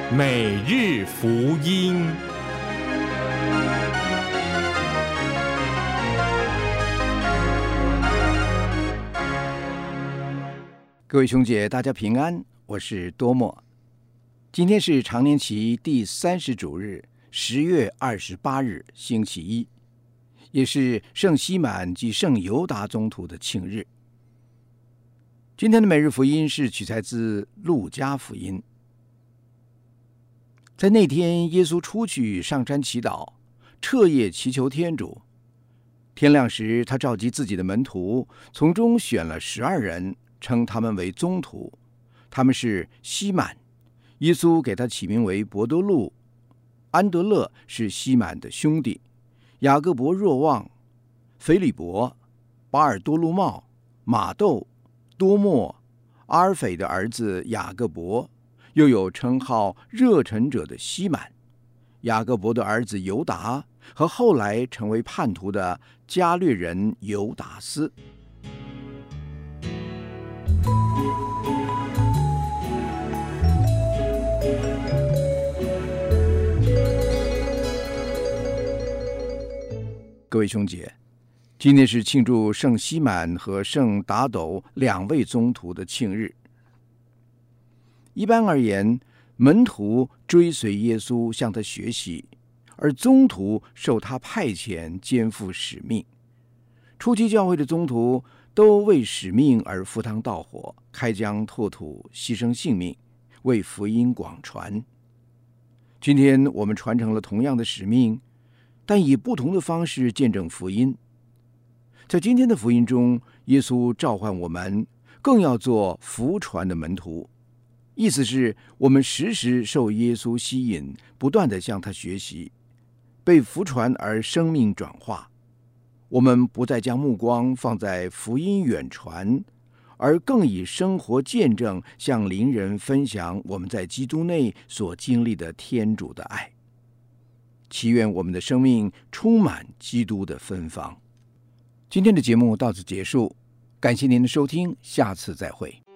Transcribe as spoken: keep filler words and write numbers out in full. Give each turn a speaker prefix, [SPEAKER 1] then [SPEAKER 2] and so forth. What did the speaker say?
[SPEAKER 1] 每日福音。
[SPEAKER 2] 各位兄姐，大家平安，我是多默。今天是常年期第三十主日，十月二十八日，星期一，也是圣西满及圣犹达宗徒的庆日。今天的每日福音是取材自路加福音。在那天，耶稣出去上山祈祷，彻夜祈求天主。天亮时，他召集自己的门徒，从中选了十二人，称他们为宗徒。他们是西满，耶稣给他起名为伯多禄；安德勒是西满的兄弟；雅各伯若望、腓利伯、巴尔多禄茂、马窦、多默、阿尔斐的儿子雅各伯，又有称号热忱者的西满，雅各伯的儿子犹达，和后来成为叛徒的加略人犹达斯。各位兄姐，今天是庆祝圣西满和圣达斗两位宗徒的庆日。一般而言，门徒追随耶稣，向他学习，而宗徒受他派遣，肩负使命。初期教会的宗徒都为使命而赴汤蹈火，开疆拓土，牺牲性命，为福音广传。今天我们传承了同样的使命，但以不同的方式见证福音。在今天的福音中，耶稣召唤我们，更要做福传的门徒。意思是我们时时受耶稣吸引，不断地向他学习，被福传而生命转化。我们不再将目光放在福音远传，而更以生活见证向邻人分享我们在基督内所经历的天主的爱。祈愿我们的生命充满基督的芬芳。今天的节目到此结束，感谢您的收听，下次再会。